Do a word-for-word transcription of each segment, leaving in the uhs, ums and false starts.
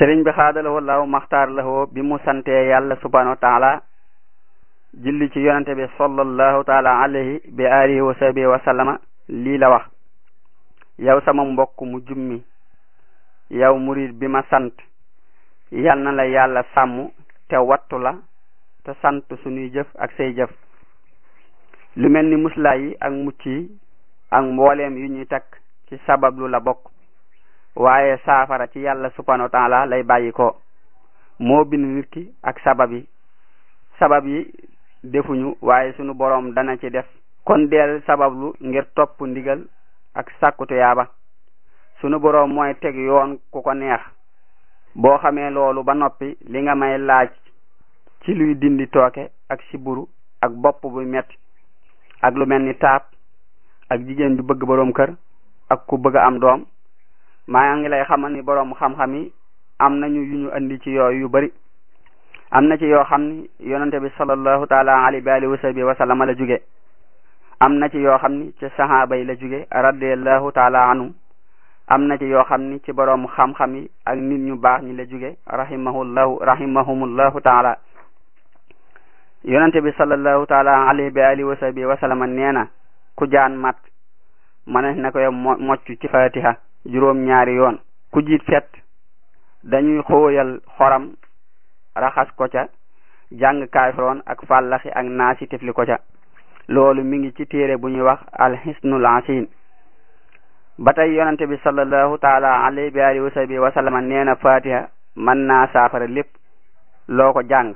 sëriñ bi xaadalawoo law maxtaar lawoo bi mu santee yàlla subhanahu wa taala julli ci yonante bi sallallahu taala alayhi bi alihi wa sahbihi wa sallama lii la wax: yow sama mbokk mu jummi, yow murid bi ma sant, yal na la yàlla sàmm te wattu la te sant sunuy jëf ak say jëf. lu mel ni muslaa yi ak mucc yi ak mbooleem yu ñuy takk ci sabablu la bokk, waaye saafara ci yàlla subhanahu wa taala lay bàyyi ko. moo bind nit ki ak sabab yi sabab yi defuñu, waaye sunu boroom dana ci def. kon deel sabablu ngir topp ndigal ak sàkkutu yaaba. sunu boroom mooy teg yoon ku ko neex. boo xamee loolu ba noppi, li nga may laaj ci luy dindi tooke ak siburu ak bopp bu metti ak lu mel ni taab ak jigéen ju bëgg boroom kër ak ku bëgg am doom, maa ngi lay xamal ni boroom xam-xam yi am nañu yu ñu andi ci yooyu yu bari. am na ci yoo xam ni yonante bi sallallahu taala alayhi wa alihi wa sahbihi wa sallam la jóge. am na ci yoo xam ni ci sahaaba yi la jóge radiyallahu taala anhum. am na ci yoo xam ni ci boroom xam-xam yi ak nit ñu baax ñi la jóge rahimahullahu rahimahumullahu taala. yonante bi sallallahu taala alayhi wa alihi wa sahbihi wa sallam nee na ku jaan mat mënees na koy mocc ci fatiha juróom ñaari yoon. ku jiit fet dañuy xóoyal xoram raxas ko ca, jàng kaafiroon ak fàllaxi ak naasi tifli ko ca. loolu mi ngi ci téere bu ñuy wax alxisnul asin. ba tey yonante bi sallallahu taala alayhi wa alihi wa sahbihi wa sallam nee na fatiha mën naa saafara lépp loo ko jàng.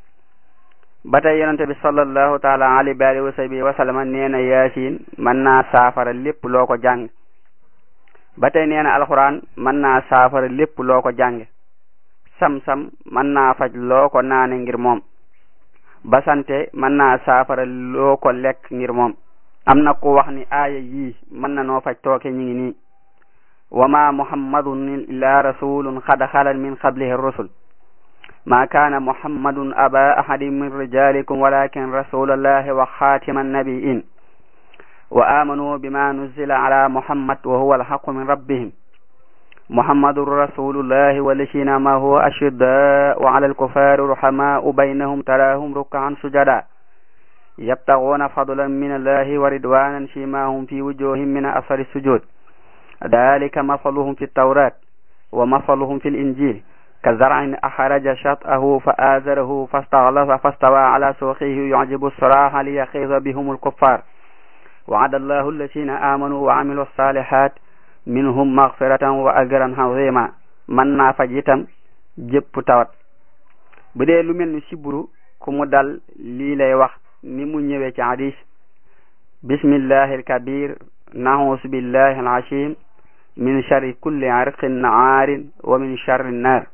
ba tey yonante bi sallallahu taala alayhi wa alihi wa sahbihi wa sallam nee na yaasin mën naa saafara lépp loo ko jàng. ba tey nee na alxuraan mën naa saafara lépp loo ko jàng. sam-sam mën naa faj loo ko naane ngir moom. basante mën naa saafara loo ko lekk ngir moom. am na ku wax ni aaya yii mën na noo faj tooke ñi ngi nii: wa ma muhammadun illa rasulun qad xalat min qablihi rusul ma kaana muhammadun aba ahadin min rijalikum walakin rasulallahi wa xatima nabiin wa amanu bima nuzila ala muhammad wa huwa alhaqu min rabbihim muhammadun rasulullahi walladina maahu ashiddaau ala alkufari ruhamaau baynahum tarahum ruk'an sujada yabtaghuna fadlan min allahi wa ridwanan simahum fi wujuhihim min asari sujud dalika masaluhum fi tawrat wa masaluhum fi linjil kazar'in axraja shat'ahu fa azarahu fastaghlaza fastawa ala suqihi yu'jibu as-suraha liyaghiza bihum al-kuffar wa'ada allahu alladhina amanu wa 'amilu as-salihat minhum maghfiratan wa ajran 'azima. mën naa faj itam jépp tawat. bu dee lu mel ni siburu ku mu dal lii lay wax ni mu ñëwee ci hadis: bismillahi al-kabir na'uuzu billahi al-'azim min sharri kulli 'irqin na'arin wa min sharri an-nar.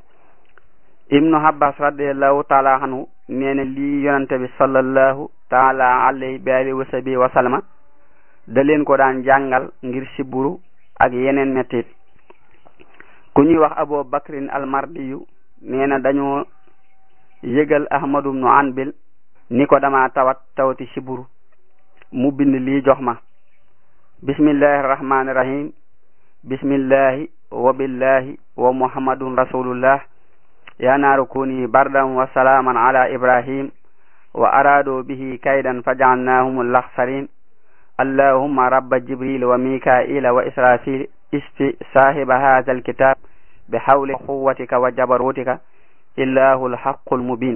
ibnu abbas radiyallahu taala anhu nee na lii yonante bi sallallahu taala alayhi wa alihi wa sahbihi wa sallama da leen ko daan jàngal ngir siburu ak yeneen mettit. ku ñuy wax abu bakrin almardiyu nee na dañoo yëgal ahmadu ibnu anbil ni ko dama tawat tawati siburu. mu bind lii jox ma: bismillahi rahmani rahim bismillahi wa billahi wa muhammadun rasulullah ya naaru kuni bardan wa salaaman ala ibrahim wa araado bihi kaydan faja'alnahum al-akhsarin allahumma rabba jibril wa mikaila wa israfil isti sahiba hadha al-kitab bi hawli quwwatika wa jabarutika illahu al-haqqul mubin.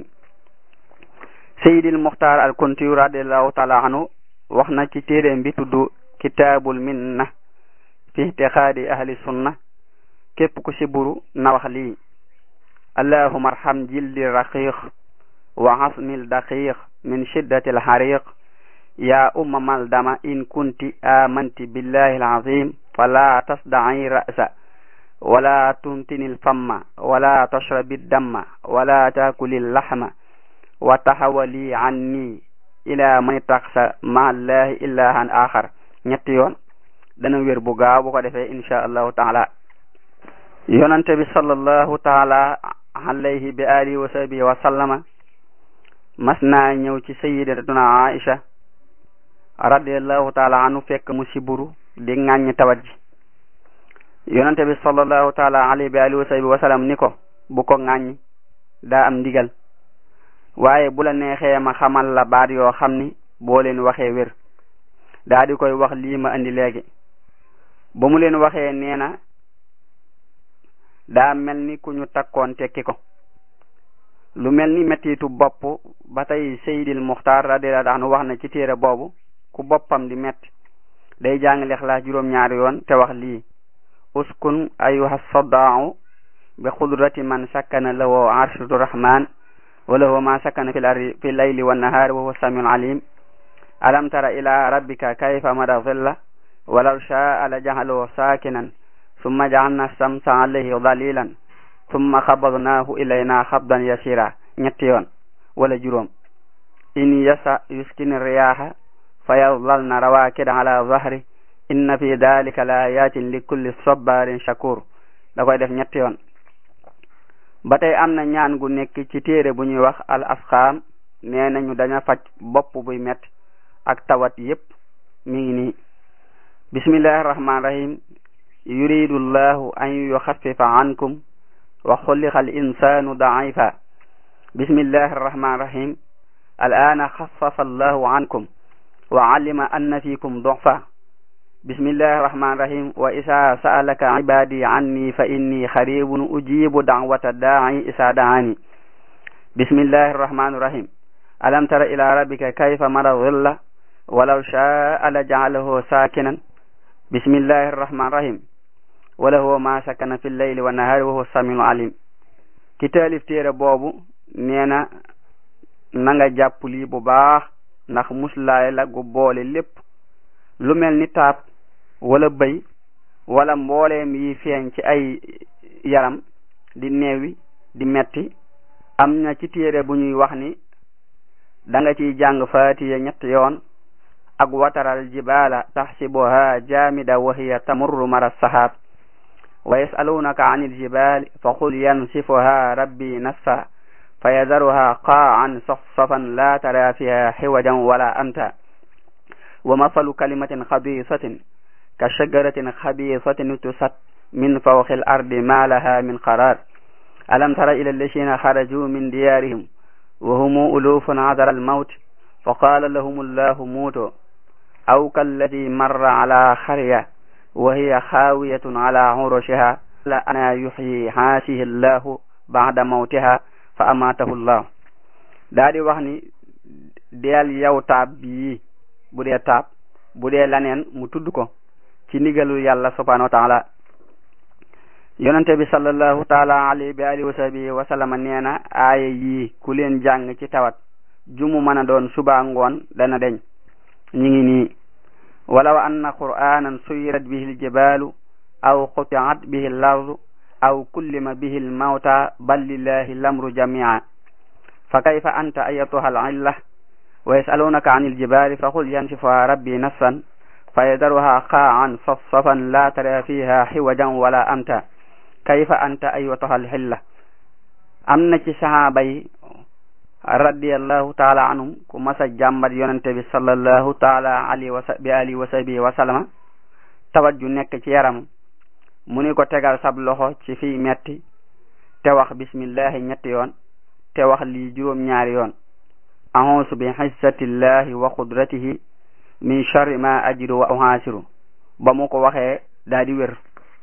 Seydil Muxtaar al-Kunti radiyallahu ta'ala anhu wax na ci téeréem bi tudd kitaabul minna fi i'tiqaadi ahli sunna: képp ku siburu na wax lii: allahumma arham jildi raqiq wa asmil daqiq min shiddati al-hariq ya umma maldama in kunti amanti billahi al-azim fala tasda'i ra'sa wala tuntini al-famma wala tashrabi ad-damma wala taakuli al-lahma wa tahawali anni ila man taxsa ma allahi ilahan axar. ñetti yoon dana wér bu gaaw bu ko defee insha allahu taala. yonante bi sallallahu taala alayhi bi alihi wa sahbihi wa sallama mas naa ñëw ci sayyidatuna Aisha radiyallahu taala anhu fekk mu siburu di ŋàññ tawat ji. yonante bi sallallahu taala alayhi bi alihi wa sahbihi wa sallam ni ko bu ko ŋàññ daa am ndigal waaye bu la neexee ma xamal la baat yoo xam ni boo leen waxee wér. daa di koy wax lii ma andi léegi ba mu leen waxee nee na daa mel ni ku ñu takkoon tekki ko lu mel ni mettitu bopp. ba tey Seydil Muxtaar radiyallahu anhu wax na ci téere boobu ku boppam di metti day jàng Ixlaas juróom-ñaari yoon te wax lii uskun ayuha saddaau bi xudrati man sakkana lahu arshu rahman wa lahu ma sakkana fi lardi fi layli wa nahaari wa huwa samiul alim alam tara ila rabbika kayfa mada zilla walaw shaa la jahalahu sakinan summa ja'alna samsa alayhi dalilan summa xabadnaahu ilayna xabdan yasira ñetti yoon wala juróom in yasa yuskini riyaha fa yadlalna rawakida ala zahri inna fi dalika la ayatin li kulli sabarin shakur da koy def ñetti yoon. ba tey am na ñaan gu nekk ci téere bu ñuy wax al asxaam nee nañu daña faj bopp buy metti ak tawat yépp mi ngi nii bismillahi rahmaani rahim yuridu llahu an yuxaffifa ankum wa xuliqa al insanu daifa bismillahi rahmaani rahim al ana xaffafa allahu ankum wa alima anna fikum du'fa bismillahi rahmaani rahim wa isa sa'alaka ibadi anni fa inni xaribun ujibu da'wata da'i isa da'ani bismillahi rahmaani rahim alam tara ila rabbika kayfa mada dhilla walaw sha'a la ja'alahu sakinan bismillahi rahmaani rahim wa lahu ma sakana fi llayli wa nahari wa huwa samiul alim. ki taalif téere boobu nee na na nga jàpp lii bu baax ndax muslaay la gu boole lépp lu mel ni taab wala bëy wala mbooleem yi feeñ ci ay yaram di neewi di metti. am na ci téere bu ñuy wax ni da nga ciy jàng faatiya ñett yoon ak wataral jibaala taxsibuha jaamida wa hiya tamurru mara sahab wa yasalunaka anil jibali fa qul yansifuha rabbi nasfa fa yadaruha qa'an safsafan la tara fiha hiwajan wala amta wa masalu kalimatin xabisatin ka shajaratin xabisatin tusat min fawqi al ardi ma laha min qarar alam tara ila alladhina kharaju min diyarihim wa hum ulufun hadara al mawt fa qala lahum allahu mutu aw kalladi marra ala xarya wa hiya xaawiyatun ala urushiha la ana yuxyi haasihi allahu ba'da mawtiha fa amaatahu llahu. daa di wax ni deel yow taab bii bu dee taab bu dee laneen mu tudd ko ci ndigalu yàlla subhanahu wa taala. yonente bi sallallahu taala alayhi bi alihi wa sahbihi wa sallama nee na aaya yii ku leen jàng ci tawat jumu mën a doon suba ngoon dana deñ. ñi ngi nii walaw anna qur'anan suyirat bihi aljibalu aw quti'at bihi al-ardu aw kullima bihi al-mawta bal lillahi al-amru jami'a fa kayfa anta ayyatuha al-'illa wa yas'alunaka 'anil jibali faqul yansifuha rabbi nasfan fayadharuha qa'an safsafan la tara fiha hiwajan wala amta kayfa anta ayyatuha al-'illa. am na ci sahaaba yi radiyallahu taala anhum ku masa jàmbat yonente bi sallallahu taala alayhi wa bi alihi wa sahbihi wa sallama tawat ju nekk ci yaram mu ni ko tegal sab loxo ci fii metti te wax bismillahi ñetti yoon te wax lii juróom ñaari yoon a'uuzu bi izzatillahi wa qudratihi min sharri ma ajidu wa uhaasiru ba mu ko waxee daa di wér.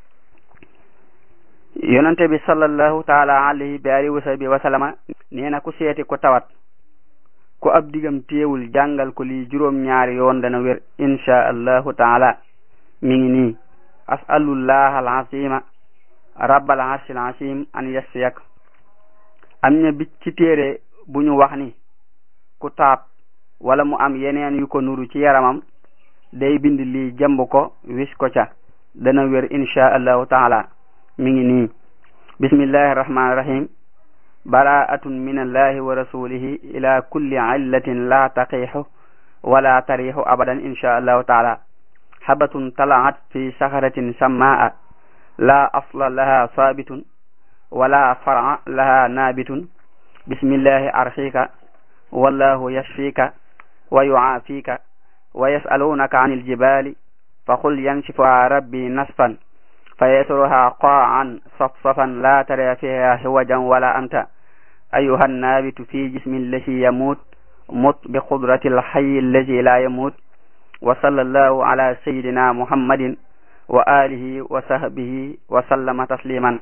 yonente bi sallallahu taala alayhi bi alihi wa sahbihi wa sallama nee na ku seeti ku tawat ku ab digam téewul jàngal ko lii juróom ñaari yoon dana wér insha allahu taala. mi ngi nii as'alullah al-azima rabbal arshil azim an yasfiyak. am na bi ci téere bu ñu wax ni ku taab wala mu am yeneen yu ko nuru ci yaramam day bind lii jëmb ko wis ko ca dana wér insha allahu taala. mi ngi nii bismillahi rahmani rahim bara'atun min allahi wa rasulihi ila kulli illatin la taqihu wala tarihu abadan insha allahu taala. habatun tala'at fi sakharatin samma'a la asla laha sabitun wala far'a laha nabitun bismillahi arqika wallahu yashfika wa yu'afika wa yas'alunaka 'anil jibali faqul yanshifuha rabbi nasfan fa yasruha qa'an safsafan la tara fiha hiwajan wala amta ayuha nabitu fi jismi allati yamut mut bi qudrati alhayy allati la yamut wa sallallahu ala sayyidina muhammadin wa alihi wa sahbihi wa sallama tasliman.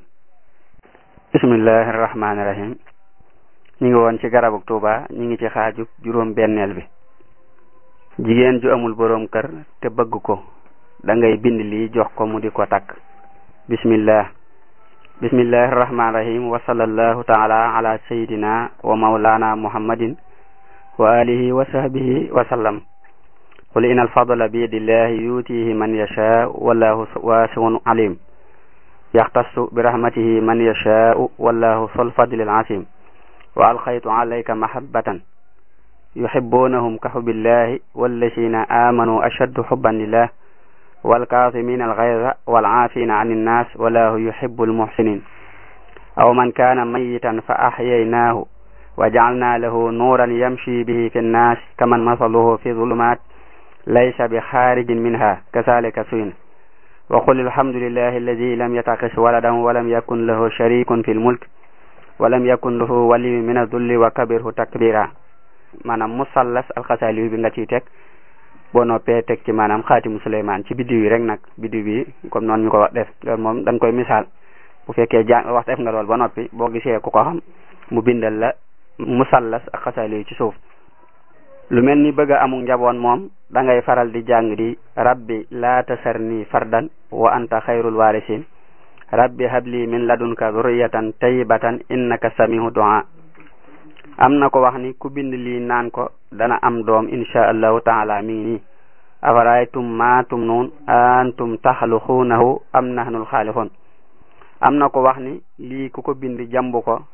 bismillahi rahmani rahim. ñi ngi woon ci garabuk Tuuba ñi ngi ci xaaju juróom benneel bi. jigéen ju amul boroom kër te bëgg ko da ngay bind lii jox ko mu di ko takk. bismillah bismillahi rahmani rahim wa sallallahu taala ala sayyidina wa mawlana muhammadin wa alihi wa sahbihi wa sallam. qul inal fadla bi yadillahi yutihi man yasha wallahu wasi'un alim yaxtassu bi rahmatihi man yasha wallahu sul fadlil asim wa alxaytu alayka mahabbatan yuhibbunahum ka hubbillahi wallazina amanu ashaddu hubban lillah والكاظمين الغيظ والعافين عن الناس والله يحب المحسنين أو من كان ميتا فأحييناه وجعلنا له نورا يمشي به في الناس كمن مثله في ظلمات ليس بخارج منها كذلك سئل وقل الحمد لله الذي لم يتخذ ولدا ولم يكن له شريك في الملك ولم يكن له ولي من الذل وكبره تكبيرا maanaam musallas alxasali bi nga ciy teg boo noppee teg ci maanaam xaatimu Suleymaan ci biddiw yi rek nag biddiw bi comme noonu ñu ko def loolu moom dañ koy misaal bu fekkee jàng wax def nga lool ba noppi boo gisee ku ko xam mu bindal la musallas ak xasali ci suuf. lu mel ni bëgg a amul njaboon moom da ngay faral di jàng di rabbi laa tasarni fardan wa anta xayrul waarisin rabbi habli min ladunka zurriyatan tayyibatan innaka samihu du'a. am na ko wax ni ku bind lii naan ko dana am doom insha allahu taala mi ngi nii afaraytum ma tumnuun antum taxluquunahu am nahnul xaaliqun. am na ko wax ni lii ku ko bind jambu ko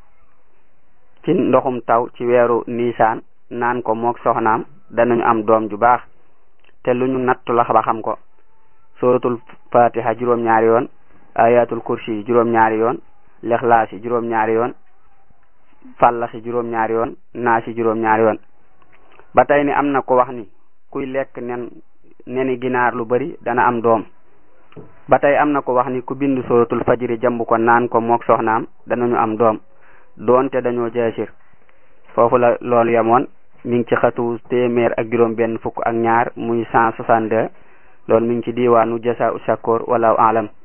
ci ndoxum taw ci weeru niisaan naan ko mook soxnaam danañu am doom ju baax te lu ñu nattu la ba xam ko. suratul fatiha juróom-ñaari yoon ayatul kursi juróom-ñaari yoon lexlaas yi juróom-ñaari yoon fàllaxi juróom-ñaari yoon naasi juróom-ñaari yoon. ba tey ni am na ko wax ni kuy lekk nen neni ginaar lu bari dana am doom. ba tey am na ko wax ni ku bind suratul fajri jambu ko naan ko mook soxnaam danañu am doom doonte dañoo jaasir. foofu la loolu yemoon mi ngi ci xatu téeméer ak juróom benn fukk ak ñaar muy cent soixante-deux loolu mi ngi ci diwaanu Jasaa u Shakoor wallahu aalam.